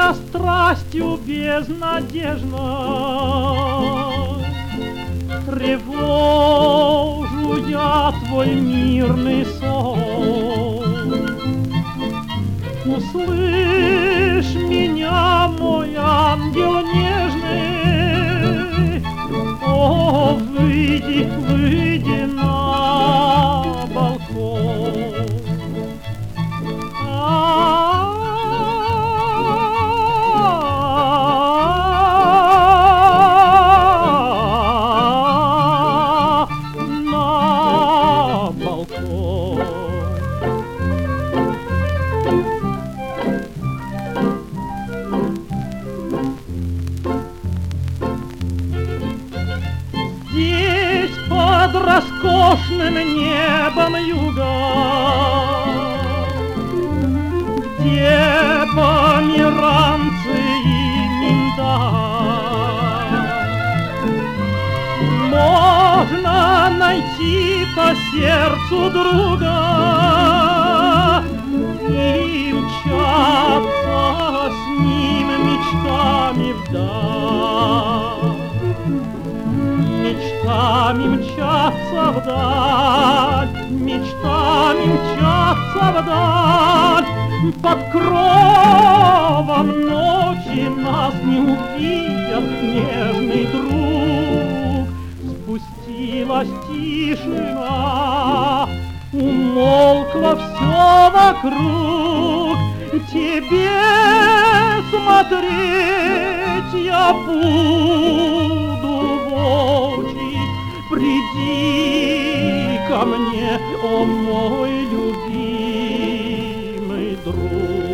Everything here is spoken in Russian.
моя страстью безнадежной, тревожу я твой мирный сон. Услышь меня, мой ангел нежный, о, выйди, выйди на балкон. На балкон. Здесь под роскошным небом юга, где померанцы и миндаль, можно найти по сердцу друга и мчаться с ним мечтами вдаль. Мечтами мчаться вдаль, мечтами мчаться вдаль. Под кровом ночи нас не увидят, нежный друг. Спустилась тишина, умолкло все вокруг. Тебе смотреть я буду в очи. Приди ко мне, о мой любимый друг.